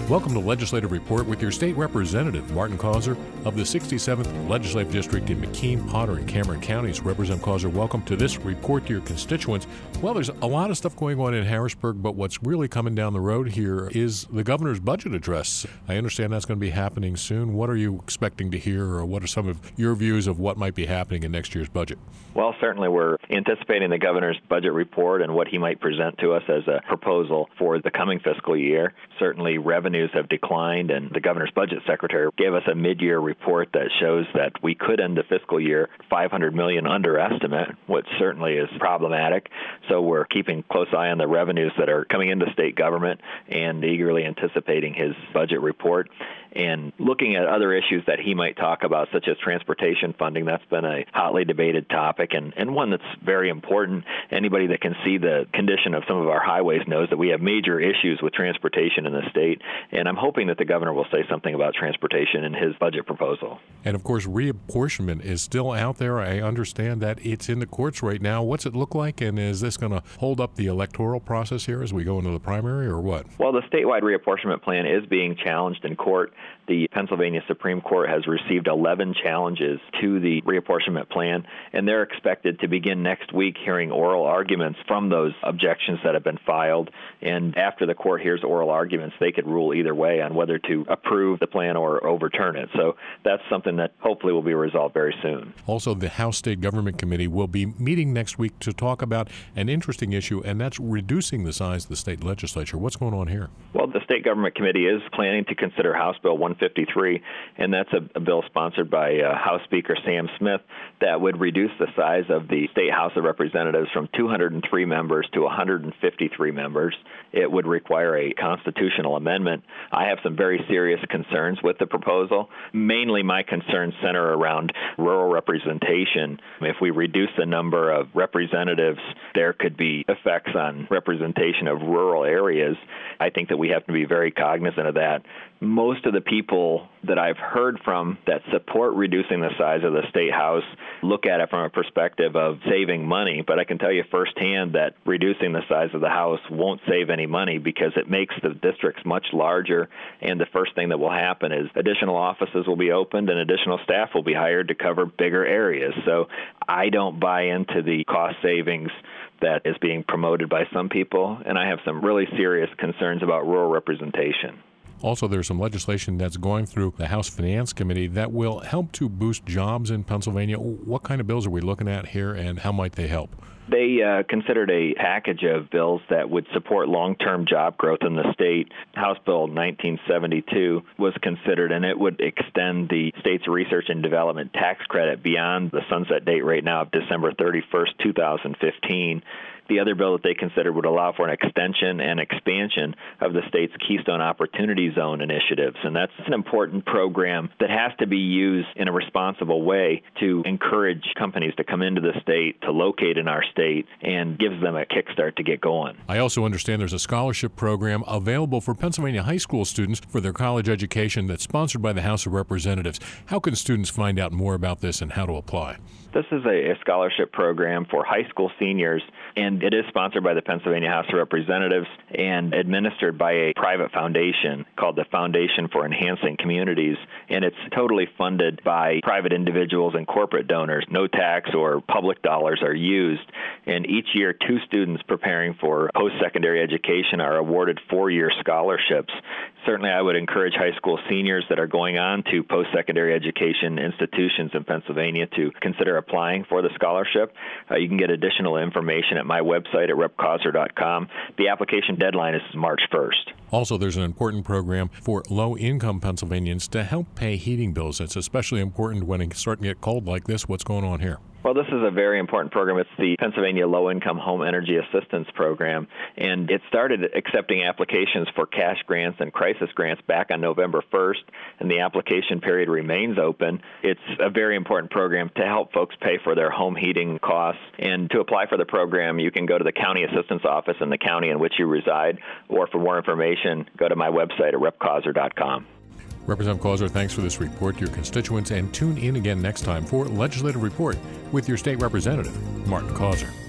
Welcome to Legislative Report with your state representative, Martin Causer of the 67th Legislative District in McKean, Potter, and Cameron counties. Representative Causer, welcome to this report to your constituents. Well, there's a lot of stuff going on in Harrisburg, but what's really coming down the road here is the governor's budget address. I understand that's going to be happening soon. What are you expecting to hear, or what are some of your views of what might be happening in next year's budget? Well, certainly we're anticipating the governor's budget report and what he might present to us as a proposal for the coming fiscal year. Certainly revenues have declined, and the governor's budget secretary gave us a mid-year report that shows that we could end the fiscal year $500 million under estimate, which certainly is problematic. So we're keeping a close eye on the revenues that are coming into state government and eagerly anticipating his budget report and looking at other issues that he might talk about, such as transportation funding. That's been a hotly debated topic and one that's very important. Anybody that can see the condition of some of our highways knows that we have major issues with transportation in the state, and I'm hoping that the governor will say something about transportation in his budget proposal. And of course, reapportionment is still out there. I understand that it's in the courts right now. What's it look like, and is this going to hold up the electoral process here as we go into the primary, or what? Well, the statewide reapportionment plan is being challenged in court. The Pennsylvania Supreme Court has received 11 challenges to the reapportionment plan, and they're expected to begin next week hearing oral arguments from those objections that have been filed. And after the court hears oral arguments, they could rule either way on whether to approve the plan or overturn it. So that's something that hopefully will be resolved very soon. Also, the House State Government Committee will be meeting next week to talk about an interesting issue, and that's reducing the size of the state legislature. What's going on here? Well, the State Government Committee is planning to consider House Bill 153, and that's a bill sponsored by House Speaker Sam Smith that would reduce the size of the State House of Representatives from 203 members to 153 members. It would require a constitutional amendment. I have some very serious concerns with the proposal. Mainly my concerns center around rural representation. If we reduce the number of representatives, there could be effects on representation of rural areas. I think that we have to be very cognizant of that. Most of the people that I've heard from that support reducing the size of the state house look at it from a perspective of saving money, but I can tell you firsthand that reducing the size of the house won't save any money because it makes the districts much larger, and the first thing that will happen is additional offices will be opened and additional staff will be hired to cover bigger areas. So I don't buy into the cost savings that is being promoted by some people, and I have some really serious concerns about rural representation. Also, there's some legislation that's going through the House Finance Committee that will help to boost jobs in Pennsylvania. What kind of bills are we looking at here, and how might they help? They considered a package of bills that would support long-term job growth in the state. House Bill 1972 was considered, and it would extend the state's research and development tax credit beyond the sunset date right now of December 31st, 2015. The other bill that they considered would allow for an extension and expansion of the state's Keystone Opportunity Zone initiatives. And that's an important program that has to be used in a responsible way to encourage companies to come into the state, to locate in our state, and gives them a kickstart to get going. I also understand there's a scholarship program available for Pennsylvania high school students for their college education that's sponsored by the House of Representatives. How can students find out more about this and how to apply? This is a scholarship program for high school seniors, and it is sponsored by the Pennsylvania House of Representatives and administered by a private foundation called the Foundation for Enhancing Communities, and it's totally funded by private individuals and corporate donors. No tax or public dollars are used, and each year 2 students preparing for post-secondary education are awarded 4-year scholarships. Certainly I would encourage high school seniors that are going on to post-secondary education institutions in Pennsylvania to consider applying for the scholarship. You can get additional information at my website at repcauser.com. The application deadline is March 1st. Also, there's an important program for low-income Pennsylvanians to help pay heating bills. It's especially important when it's starting to get cold like this. What's going on here? Well, this is a very important program. It's the Pennsylvania Low-Income Home Energy Assistance Program, and it started accepting applications for cash grants and crisis grants back on November 1st, and the application period remains open. It's a very important program to help folks pay for their home heating costs, and to apply for the program, you can go to the county assistance office in the county in which you reside, or for more information, go to my website at repcauser.com. Representative Causer, thanks for this report to your constituents, and tune in again next time for Legislative Report with your state representative, Martin Causer.